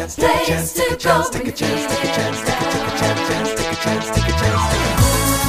chance, take a chance, take a chance, take a chance, take a chance, take a chance, take a chance, take a chance.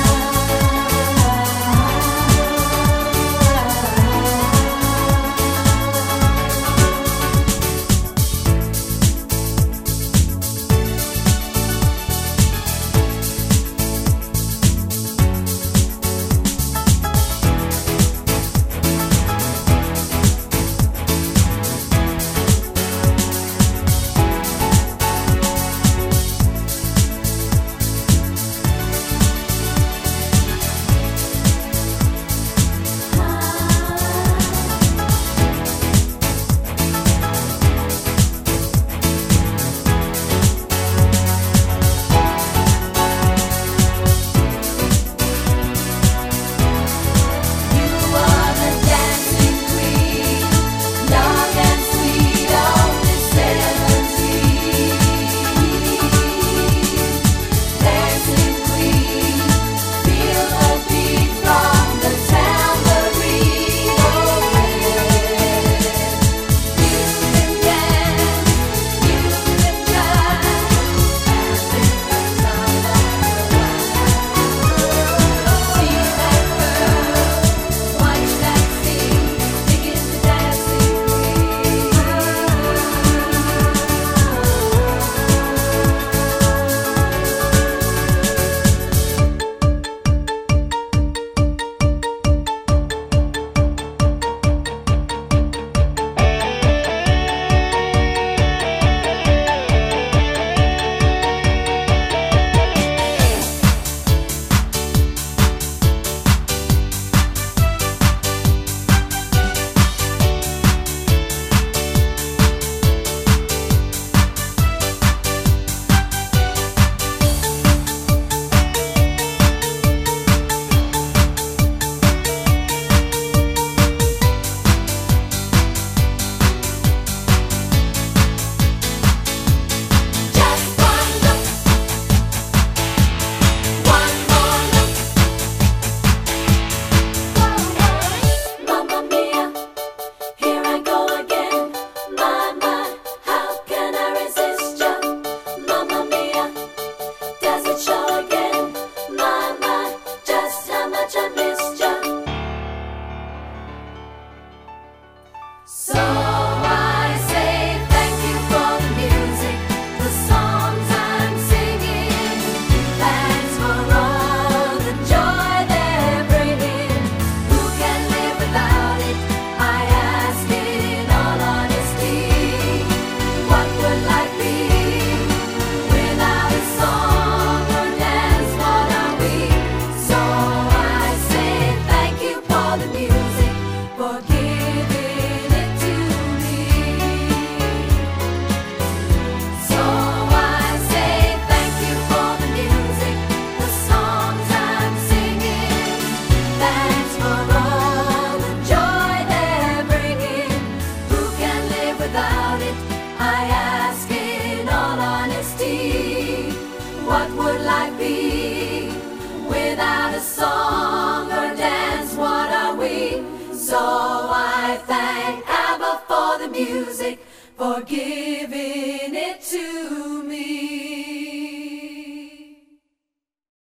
So I say thank you for the music, the songs I'm singing. Thanks for all the joy they're bringing. Who can live without it? I ask in all honesty. What would life be without a song or dance? What are we? So I say thank you for the music, for giving it to me. So I say thank you for the music, the songs I'm singing. Thanks for all the joy they're bringing. Who can live without it? I ask in all honesty. What would life be without a song or dance? What are we? So I thank ABBA for the music, for giving